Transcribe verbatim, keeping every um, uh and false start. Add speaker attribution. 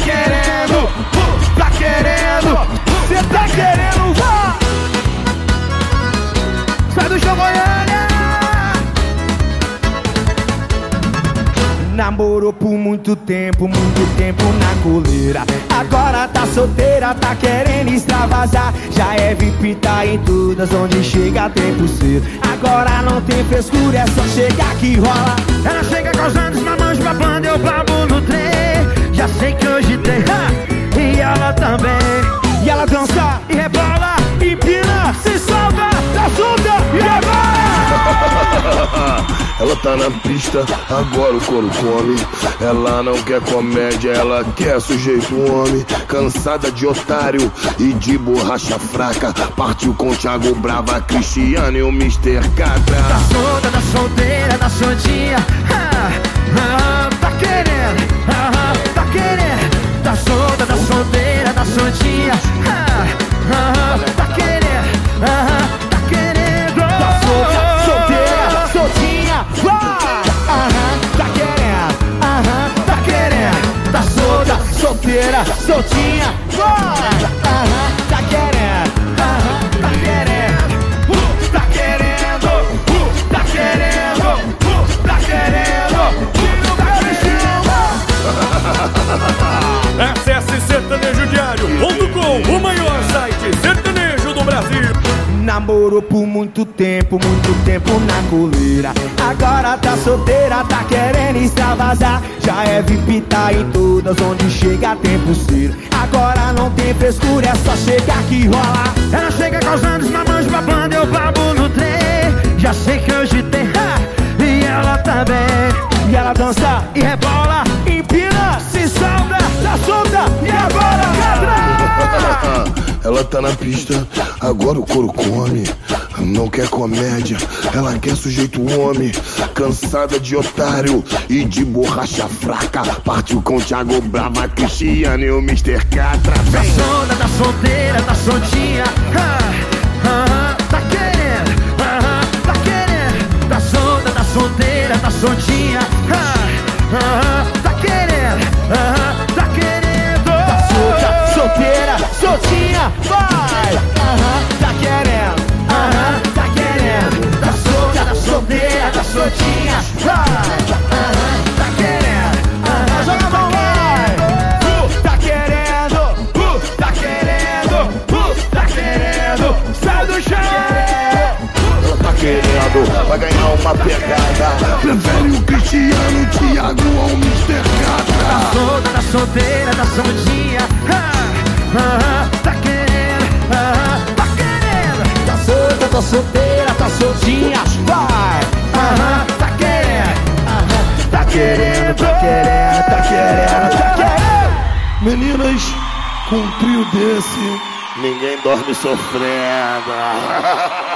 Speaker 1: querendo, tá querendo, cê tá querendo, vá! Sai do chão, Goiânia! Namorou por muito tempo, muito tempo na coleira. Agora tá solteira, tá querendo extravasar. Já é V I P, tá em todas, onde chega tem pulseira. Agora não tem frescura, é só chegar que rola. Ela chega causando os mamães, babando, eu babo no trem. Já sei que hoje tem, ha! E ela também. E ela dança e rebola, empina, se solta, tá solta e agora!
Speaker 2: Ela tá na pista, agora o couro come. Ela não quer comédia, ela quer sujeito homem. Cansada de otário e de borracha fraca. Partiu com o Thiago Brava, Cristiano e o mister Catra.
Speaker 1: Tá solta, tá solteira, tá soltinha, ah, ah, tá querendo, ah, tá querendo. Tá solta, tá solteira, tá soltinha, ah, ah, tá querendo, ah, tá querendo. Tá solta, solteira, soltinha, vai, ah, tá querendo, ah, tá querendo. Tá solta, solteira, soltinha, vai, ah, tá querendo, ah, tá querendo. Uh, tá querendo, uh, tá querendo, uh, tá querendo, uh, tá querendo.
Speaker 3: Acesse sertanejo diário ponto com, o maior site sertanejo do Brasil.
Speaker 1: Namorou por muito tempo, muito tempo na coleira. Agora tá solteira, tá querendo extravasar. Já é V I P, tá em todas, onde chega tem pulseira. Agora não tem frescura, é só chegar que rola. Ela chega causando os mamães, babando, eu babo no trem. Já sei que hoje tem, ha! E ela também. E ela dança e rebola, empina, se solta, tá solta e agora quebra!
Speaker 2: Ela tá na pista, agora o couro come. Não quer comédia, ela quer sujeito homem. Cansada de otário e de borracha fraca. Partiu com o Thiago Brava, Cristiano e o mister Catra.
Speaker 1: Tá solta, tá solteira, tá soltinha, ah, ah, tá querendo, ah, tá querendo. Tá solta, tá solteira, tá soltinha, ah, ah, tá querendo, ah, tá querendo. Tá solta, solteira, soltinha, vai, ah, tá querendo, ah, tá querendo. Tá solta, tá solteira, tá soltinha, vai, ah, tá querendo, ah, joga a mão, vai. Uh, tá querendo, uh, tá querendo, uh, tá querendo. Sai do chão.
Speaker 2: Ela tá querendo, vai ganhar uma pegada. Prefere o Cristiano, o Thiago ao mister Catra.
Speaker 1: Tá solta, tá solteira, tá soltinha, ah, ah, tá querendo, ah, tá querendo. Tá solta, tá solteira, tá soltinha, vai, ah, tá querendo, ah, tá querendo, tá querendo, tá querendo, tá querendo.
Speaker 2: Meninas, com um trio desse, ninguém dorme sofrendo.